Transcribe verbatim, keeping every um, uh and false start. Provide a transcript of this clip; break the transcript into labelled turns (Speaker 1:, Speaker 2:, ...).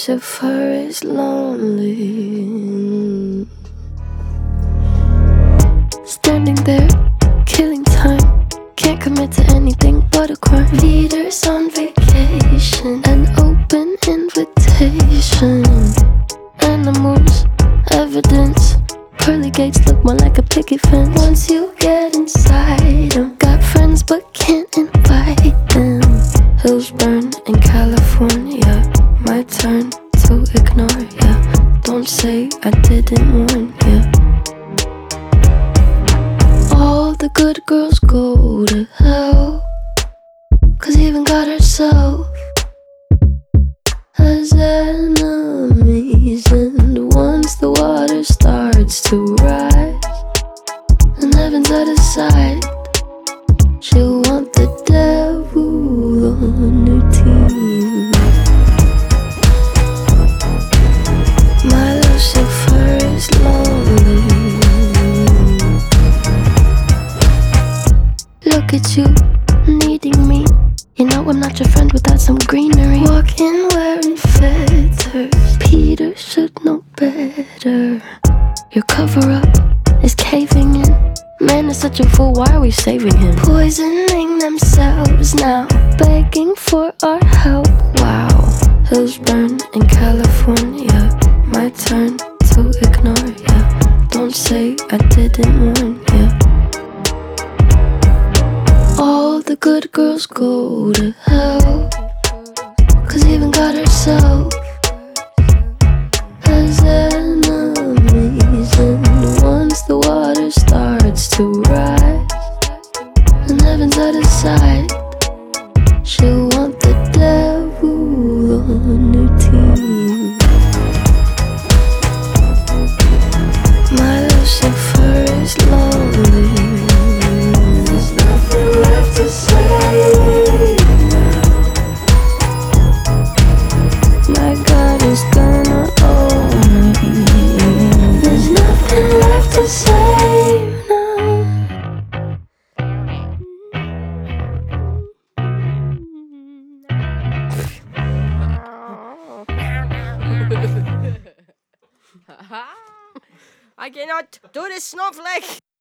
Speaker 1: Lucifer is lonely, standing there, killing time. Can't commit to anything but a crime. Leaders on vacation, an open invitation. Animals, evidence. Pearly gates look more like a picket fence. Once you get inside them, got friends but can't invite them. Hills burn in California, my turn to ignore ya. Don't say I didn't warn ya. All the good girls go to hell, 'cause even God herself has enemies. And once the water starts to rise and heaven's out of sight, she'll want the devil on her team. My Lucifer is lonely. Look at you, needing me. You know I'm not your friend without some greenery. Walking wearing feathers, Peter should know better. Your cover-up is caving in. Man is such a fool, why are we saving him? Poisoning themselves now, begging for our help. Wow, hills burn in California, my turn to ignore ya. Don't say I didn't warn ya. All the good girls go to hell, 'cause even God herself has enemies. And once the water starts to rise and heaven's out of sight, she'll want the devil on her team. My Lucifer is lonely. There's nothing left to say now. My God is gonna own me. There's nothing left to say now.
Speaker 2: I cannot do this snowflake.